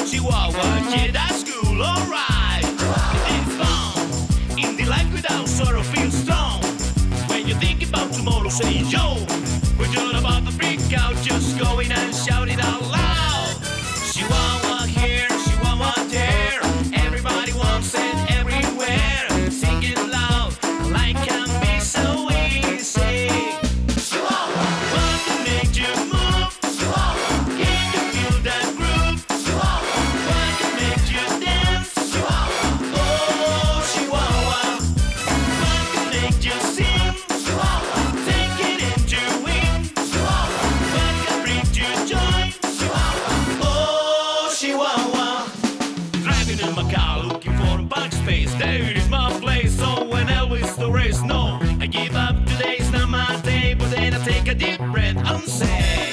Chihuahua, yeah, that's cool, alright. It's fun. In the life without sorrow feels strong. When you think about tomorrow, say yo. When you're about to freak out, just go in and shout it out loud. Chihuahua here, Chihuahua there. Everybody wants it everywhere. Sing it loud, like can be so easy. Chihuahua, what can make you move? Chihuahua, can you feel that groove? Chihuahua, what can make you dance? Chihuahua, oh Chihuahua, what can make you sing? Chihuahua, take it into win. Chihuahua, what can bring you joy? Chihuahua, oh Chihuahua. Driving in my car, looking for a backspace. There is my place, so when Elvis the race, no, I give up. Today's not my day, but then I take a deep breath and say,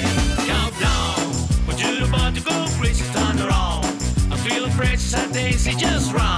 countdown. But you're about to go crazy, turn around. I feel fresh, and daisy just right.